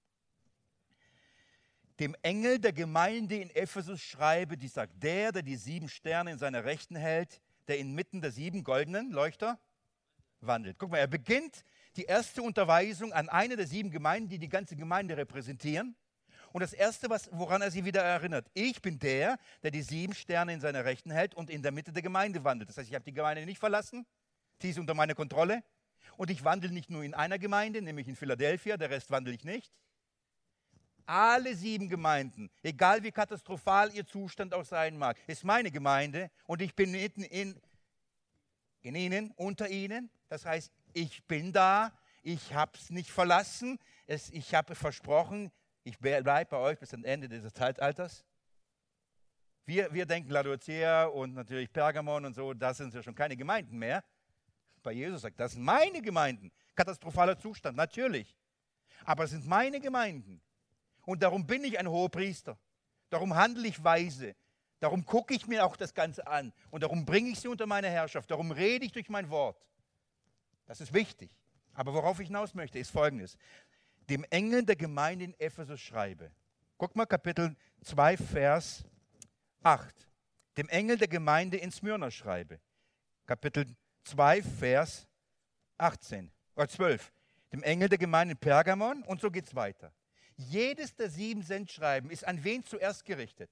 Dem Engel der Gemeinde in Ephesus schreibe, die sagt, der, der die sieben Sterne in seiner Rechten hält, der inmitten der sieben goldenen Leuchter wandelt. Guck mal, er beginnt die erste Unterweisung an eine der sieben Gemeinden, die die ganze Gemeinde repräsentieren. Und das Erste, was, woran er sie wieder erinnert, ich bin der, der die sieben Sterne in seiner Rechten hält und in der Mitte der Gemeinde wandelt. Das heißt, ich habe die Gemeinde nicht verlassen, sie ist unter meiner Kontrolle. Und ich wandle nicht nur in einer Gemeinde, nämlich in Philadelphia, der Rest wandle ich nicht. Alle sieben Gemeinden, egal wie katastrophal ihr Zustand auch sein mag, ist meine Gemeinde und ich bin mitten in, in ihnen, unter ihnen. Das heißt, ich bin da, ich habe es nicht verlassen, es, ich habe versprochen, ich bleibe bei euch bis zum Ende dieses Zeitalters. Wir, wir denken Laodicea und natürlich Pergamon und so, das sind ja schon keine Gemeinden mehr. Bei Jesus sagt, das sind meine Gemeinden. Katastrophaler Zustand, natürlich. Aber es sind meine Gemeinden. Und darum bin ich ein Hohepriester. Darum handle ich weise. Darum gucke ich mir auch das Ganze an. Und darum bringe ich sie unter meine Herrschaft. Darum rede ich durch mein Wort. Das ist wichtig. Aber worauf ich hinaus möchte, ist Folgendes. Dem Engel der Gemeinde in Ephesus schreibe. Guck mal Kapitel zwei, Vers acht. Dem Engel der Gemeinde in Smyrna schreibe. Kapitel zwei, Vers achtzehn. Oder zwölf. Dem Engel der Gemeinde in Pergamon. Und so geht es weiter. Jedes der sieben Sendschreiben ist an wen zuerst gerichtet?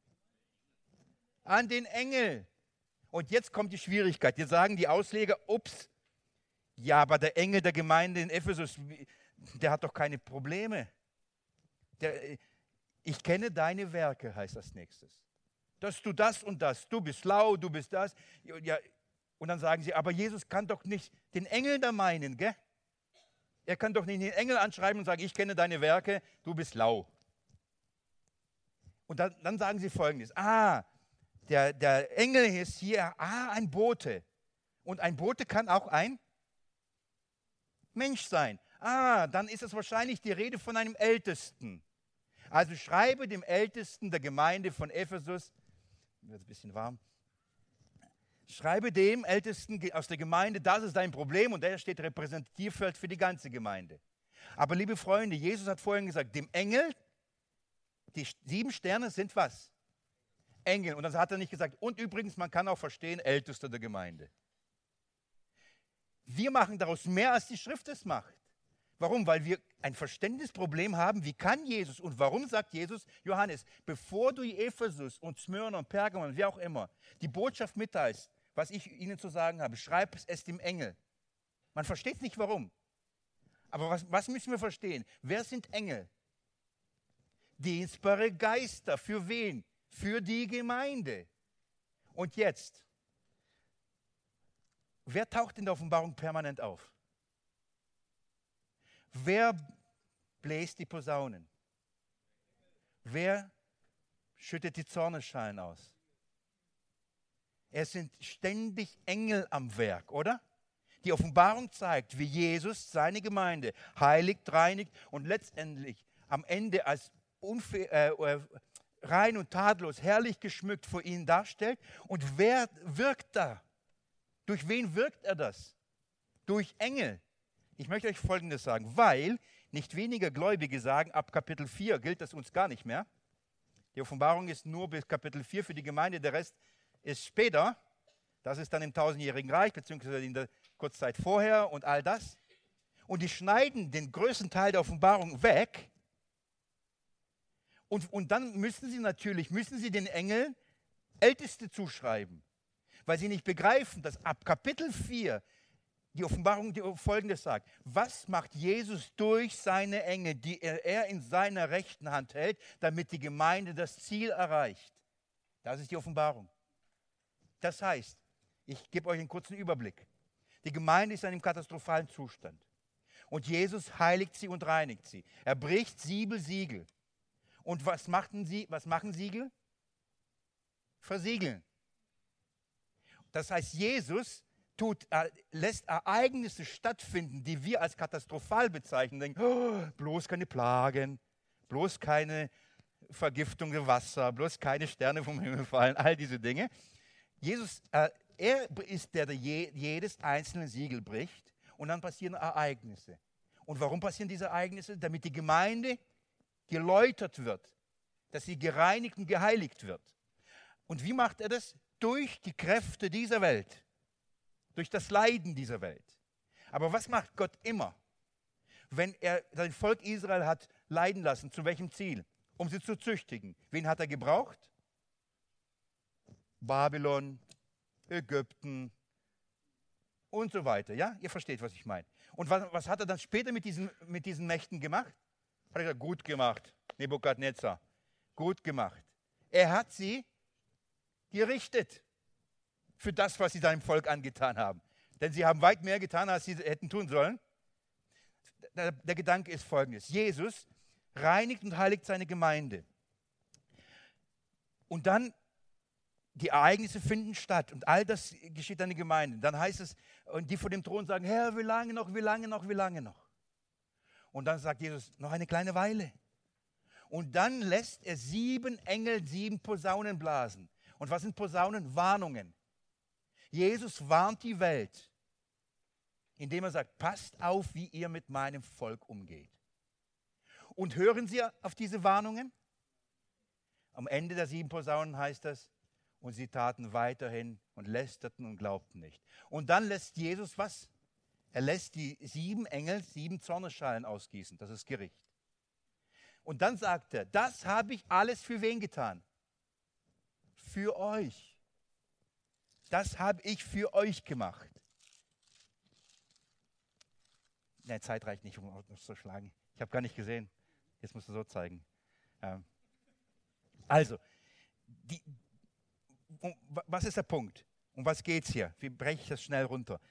An den Engel. Und jetzt kommt die Schwierigkeit. Jetzt sagen die Ausleger, ups, ja, aber der Engel der Gemeinde in Ephesus, der hat doch keine Probleme. Der, ich kenne deine Werke, heißt das nächstes. Dass du das und das, du bist lau, du bist das. Ja, und dann sagen sie, aber Jesus kann doch nicht den Engel da meinen, gell? Er kann doch nicht den Engel anschreiben und sagen, ich kenne deine Werke, du bist lau. Und dann, dann sagen sie Folgendes, ah, der, der Engel ist hier, ah, ein Bote. Und ein Bote kann auch ein Mensch sein. Ah, dann ist es wahrscheinlich die Rede von einem Ältesten. Also schreibe dem Ältesten der Gemeinde von Ephesus, wird ein bisschen warm, schreibe dem Ältesten aus der Gemeinde, das ist dein Problem und der steht repräsentativ für die ganze Gemeinde. Aber liebe Freunde, Jesus hat vorhin gesagt, dem Engel, die sieben Sterne sind was? Engel. Und dann hat er nicht gesagt, und übrigens, man kann auch verstehen, Ältester der Gemeinde. Wir machen daraus mehr, als die Schrift es macht. Warum? Weil wir ein Verständnisproblem haben, wie kann Jesus und warum sagt Jesus, Johannes, bevor du Ephesus und Smyrna und Pergamon, wie auch immer, die Botschaft mitteilst, was ich ihnen zu sagen habe, schreib es dem Engel. Man versteht nicht warum. Aber was, was müssen wir verstehen? Wer sind Engel? Dienstbare Geister. Für wen? Für die Gemeinde. Und jetzt, wer taucht in der Offenbarung permanent auf? Wer bläst die Posaunen? Wer schüttet die Zornesschalen aus? Es sind ständig Engel am Werk, oder? Die Offenbarung zeigt, wie Jesus seine Gemeinde heiligt, reinigt und letztendlich am Ende als unfair, äh, rein und tadellos, herrlich geschmückt vor ihnen darstellt. Und wer wirkt da? Durch wen wirkt er das? Durch Engel. Ich möchte euch Folgendes sagen, weil nicht weniger Gläubige sagen, ab Kapitel vier gilt das uns gar nicht mehr. Die Offenbarung ist nur bis Kapitel vier für die Gemeinde, der Rest ist später. Das ist dann im tausendjährigen Reich, beziehungsweise in der Kurzzeit vorher und all das. Und die schneiden den größten Teil der Offenbarung weg. Und, und dann müssen sie natürlich, müssen sie den Engeln Älteste zuschreiben. Weil sie nicht begreifen, dass ab Kapitel vier die Offenbarung die Folgendes sagt. Was macht Jesus durch seine Engel, die er in seiner rechten Hand hält, damit die Gemeinde das Ziel erreicht? Das ist die Offenbarung. Das heißt, ich gebe euch einen kurzen Überblick. Die Gemeinde ist in einem katastrophalen Zustand. Und Jesus heiligt sie und reinigt sie. Er bricht sieben Siegel. Und was machten sie, was machen Siegel? Versiegeln. Das heißt, Jesus tut, äh, lässt Ereignisse stattfinden, die wir als katastrophal bezeichnen. Denken, oh, bloß keine Plagen, bloß keine Vergiftung im Wasser, bloß keine Sterne vom Himmel fallen, all diese Dinge. Jesus, äh, er ist der, der je, jedes einzelne Siegel bricht und dann passieren Ereignisse. Und warum passieren diese Ereignisse? Damit die Gemeinde geläutert wird, dass sie gereinigt und geheiligt wird. Und wie macht er das? Durch die Kräfte dieser Welt, durch das Leiden dieser Welt. Aber was macht Gott immer, wenn er sein Volk Israel hat leiden lassen? Zu welchem Ziel? Um sie zu züchtigen. Wen hat er gebraucht? Babylon, Ägypten und so weiter. Ja, ihr versteht, was ich meine. Und was, was hat er dann später mit diesen, mit diesen Mächten gemacht? Hat er gesagt, gut gemacht, Nebukadnezar, gut gemacht. Er hat sie gerichtet für das, was sie seinem Volk angetan haben. Denn sie haben weit mehr getan, als sie hätten tun sollen. Der, der Gedanke ist folgendes. Jesus reinigt und heiligt seine Gemeinde. Und dann, die Ereignisse finden statt und all das geschieht an der Gemeinde. Dann heißt es, und die vor dem Thron sagen, Herr, wie lange noch, wie lange noch, wie lange noch? Und dann sagt Jesus, noch eine kleine Weile. Und dann lässt er sieben Engel, sieben Posaunen blasen. Und was sind Posaunen? Warnungen. Jesus warnt die Welt, indem er sagt, passt auf, wie ihr mit meinem Volk umgeht. Und hören Sie auf diese Warnungen? Am Ende der sieben Posaunen heißt das, und sie taten weiterhin und lästerten und glaubten nicht. Und dann lässt Jesus was? Er lässt die sieben Engel sieben Zornesschalen ausgießen. Das ist Gericht. Und dann sagt er, das habe ich alles für wen getan? Für euch. Das habe ich für euch gemacht. Die Zeit reicht nicht, um das zu schlagen. Ich habe gar nicht gesehen. Jetzt musst du so zeigen. Also, die, um, was ist der Punkt? Um was geht es hier? Wie breche ich das schnell runter?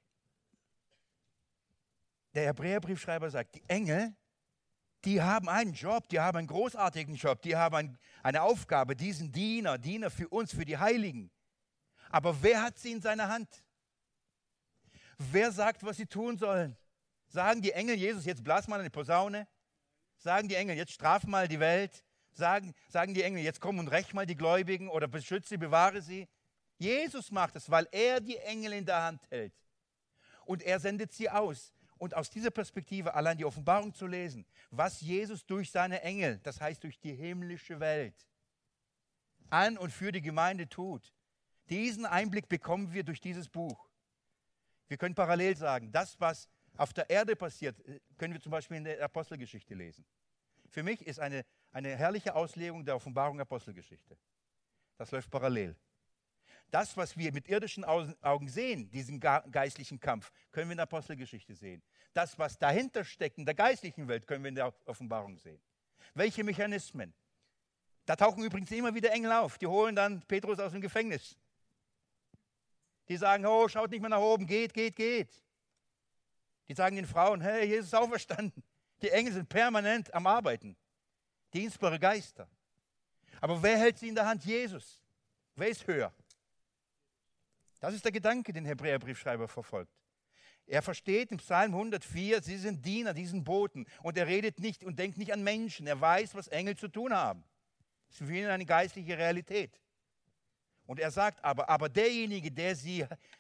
Der Hebräerbriefschreiber sagt, die Engel, die haben einen Job, die haben einen großartigen Job, die haben ein, eine Aufgabe, die sind Diener, Diener für uns, für die Heiligen. Aber wer hat sie in seiner Hand? Wer sagt, was sie tun sollen? Sagen die Engel, Jesus, jetzt blas mal eine Posaune? Sagen die Engel, jetzt straf mal die Welt? Sagen, sagen die Engel, jetzt komm und räch mal die Gläubigen oder beschütze, bewahre sie? Jesus macht es, weil er die Engel in der Hand hält. Und er sendet sie aus. Und aus dieser Perspektive allein die Offenbarung zu lesen, was Jesus durch seine Engel, das heißt durch die himmlische Welt, an und für die Gemeinde tut, diesen Einblick bekommen wir durch dieses Buch. Wir können parallel sagen, das, was auf der Erde passiert, können wir zum Beispiel in der Apostelgeschichte lesen. Für mich ist eine, eine herrliche Auslegung der Offenbarung Apostelgeschichte. Das läuft parallel. Das, was wir mit irdischen Augen sehen, diesen geistlichen Kampf, können wir in der Apostelgeschichte sehen. Das, was dahinter steckt in der geistlichen Welt, können wir in der Offenbarung sehen. Welche Mechanismen? Da tauchen übrigens immer wieder Engel auf. Die holen dann Petrus aus dem Gefängnis. Die sagen, oh, schaut nicht mehr nach oben, geht, geht, geht. Die sagen den Frauen, hey, Jesus ist auferstanden. Die Engel sind permanent am Arbeiten. Dienstbare Geister. Aber wer hält sie in der Hand? Jesus. Wer ist höher? Das ist der Gedanke, den der Hebräerbriefschreiber verfolgt. Er versteht im Psalm hundertvier, sie sind Diener, die sind Boten. Und er redet nicht und denkt nicht an Menschen. Er weiß, was Engel zu tun haben. Das ist für ihn eine geistliche Realität. Und er sagt aber, aber derjenige, der sie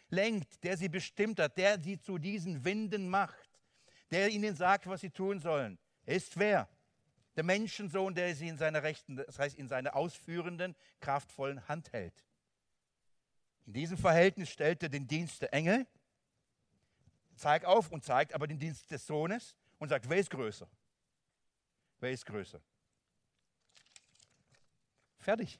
lenkt, der sie bestimmt hat, der sie zu diesen Winden macht, der ihnen sagt, was sie tun sollen. Er ist wer? Der Menschensohn, der sie in seiner rechten, das heißt in seiner ausführenden, kraftvollen Hand hält. In diesem Verhältnis stellt er den Dienst der Engel, zeigt auf und zeigt aber den Dienst des Sohnes und sagt, wer ist größer? Wer ist größer? Fertig.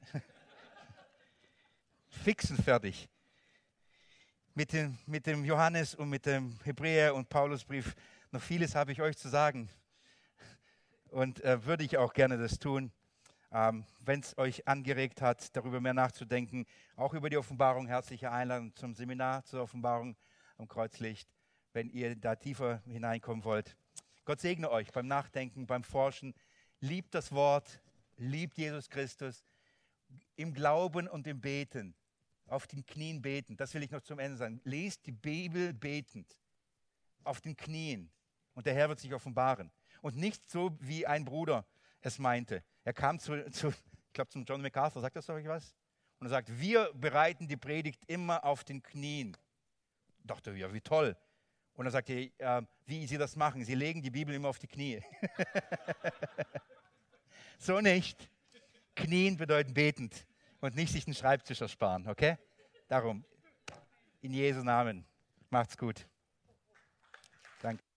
Fixen fertig. Mit dem, mit dem Johannes und mit dem Hebräer- und Paulusbrief, noch vieles habe ich euch zu sagen. Und äh, würde ich auch gerne das tun, ähm, wenn es euch angeregt hat, darüber mehr nachzudenken. Auch über die Offenbarung, herzliche Einladung zum Seminar zur Offenbarung am Kreuzlicht, wenn ihr da tiefer hineinkommen wollt. Gott segne euch beim Nachdenken, beim Forschen. Liebt das Wort, liebt Jesus Christus, im Glauben und im Beten, auf den Knien beten. Das will ich noch zum Ende sagen. Lest die Bibel betend, auf den Knien. Und der Herr wird sich offenbaren. Und nicht so, wie ein Bruder es meinte. Er kam zu, zu ich glaube, zum John MacArthur, sagt das euch was? Und er sagt, wir bereiten die Predigt immer auf den Knien. Ich dachte, ja, wie toll. Und er sagte, äh, wie sie das machen. Sie legen die Bibel immer auf die Knie. So nicht. Knien bedeutet betend und nicht sich den Schreibtisch ersparen, okay? Darum, in Jesu Namen, macht's gut. Danke.